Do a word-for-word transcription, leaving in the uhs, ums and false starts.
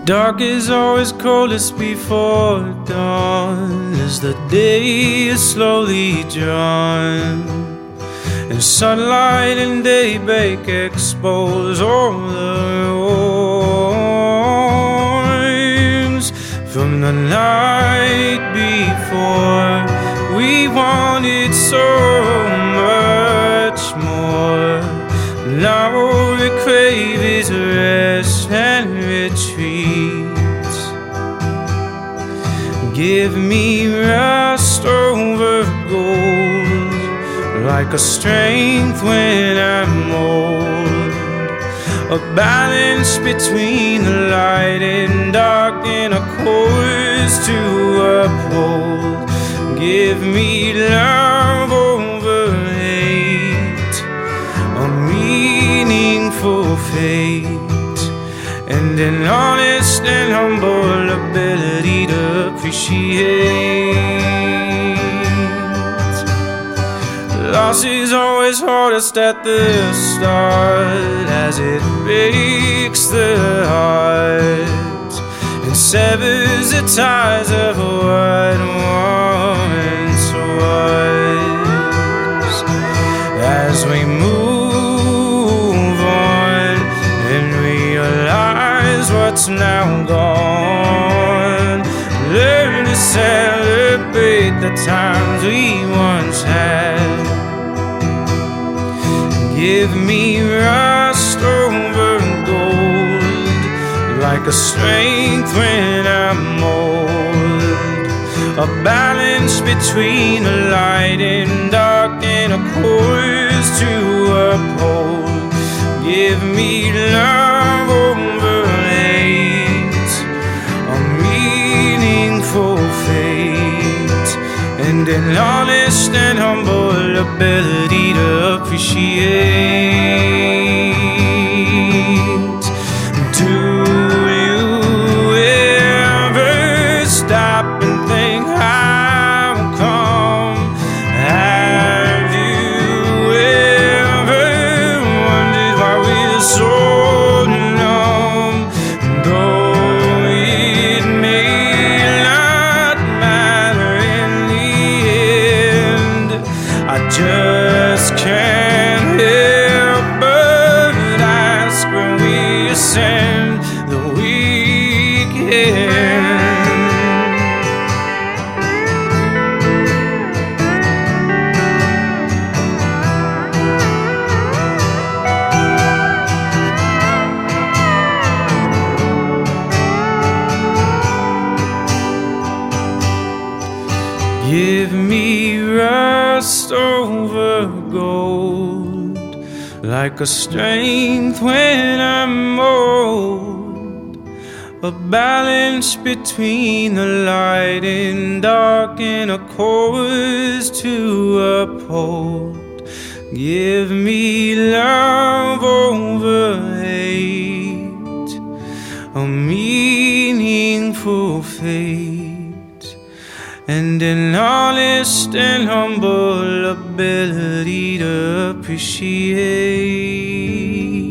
Dark is always coldest before dawn, as the day is slowly drawn, and sunlight and daybreak expose all the wrongs from the night before. We wanted so much more. Now all we crave is rest and retreat. Give me rest over gold, like a strength when I'm old. A balance between the light and dark, and a course to uphold. Give me love over hate, a meaningful fate, and an honest and humble ability to appreciate. Loss is always hardest at the start, as it breaks the heart and severs the ties of what once was. As we move on and realize what's now gone, learn to celebrate the times we once had. Give me rust over gold, like a strength when I'm old. A balance between the light and dark, and a course to uphold. Give me love over hate, a meaningful fate, and an honest and humble ability to appreciate. Do you ever stop and think how come? Have you ever wondered why we're so numb? Though it may not matter in the end, I just can't help but ask when we ascend the weekend. Give me rust over gold, like a strength when I'm old. A balance between the light and dark, and a course to uphold. Give me love over hate, a meaningful fate, and an honest and humble ability to appreciate.